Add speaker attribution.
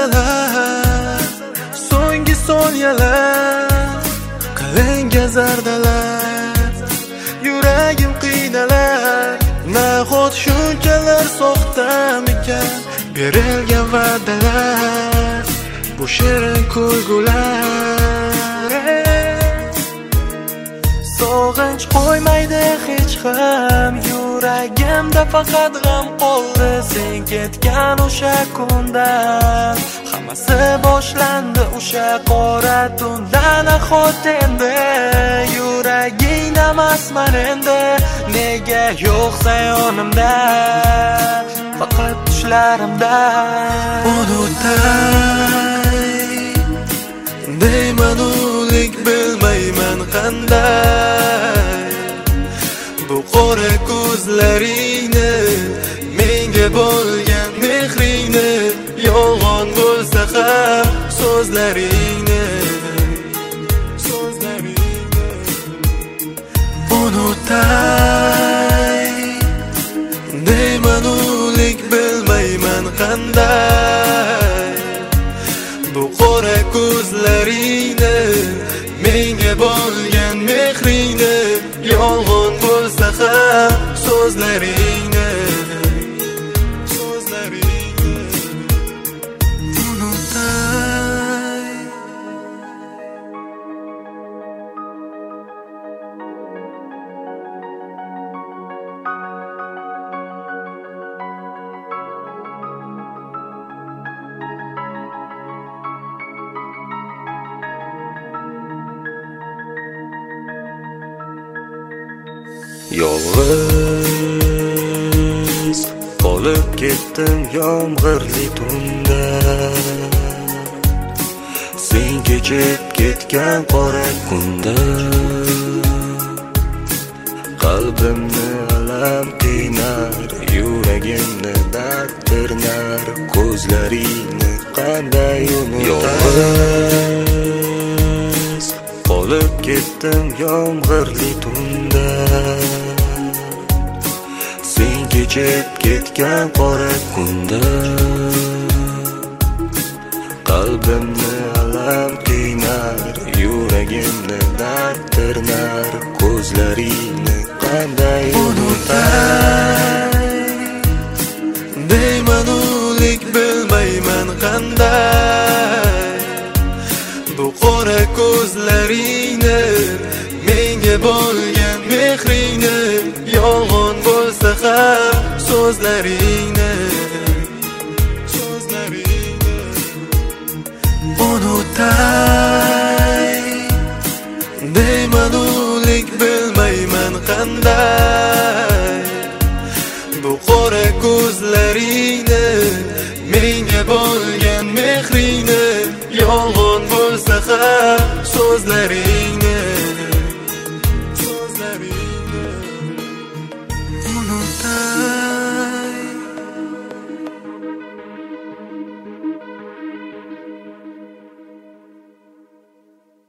Speaker 1: lahzalar, so'nggi soniyalar, qalanga zardalar, yuragim qiynalar. Nahot shunchalar soxtamikan berilgan va'dalar, bu shirin kulgular. Sog'inch qo'ymaydi hech ham yuragimda, faqat g'am qoldi sen ketgan o'sha kundan. Hammasi boshlandi o'sha qora tunda. Nahot endi yuragingdamasman endi, nega yo'qsa yonimda, faqat tushlarimda. Unutay deyman o'lik, bilmayman qanday bu qora ko'zlaringni, menga bo'lgan mehringni, yolg'on bo'lsa ham so'zlaringni. Unutay deyman o'lik, bilmayman qanday bu qora ko'zlaringni, menga bo'lgan mehringni, yolg'on bo'lsa ham so'zlaringni. Unutay.
Speaker 2: Yolg'iz qolib ketdim yomg'irli tunda, sen kechib ketgan qora kunda. Qalbimni alam qiynar, yuragimni dard tirnar, ko'zlaringni qanday unutay. Yolg'iz qolib ketdim yomg'irli tunda, sen kechib ketgan qora kunda. Qalbimni alam qiynar, yuragimni dard tirnar, ko'zlaringni qanday unutay.
Speaker 1: Deyman o'lik, bilmayman qanday bu qora ko'zlaringni, menga bo'lgan mehringni, yolg'on bo'lsa ham so'zlaringni. Unutay deyman o'lik, bilmayman qanday bu qora ko'zlaringni, menga bo'lgan mehringni, yolg'on bo'lsa ham so'zlaringni. Unutay.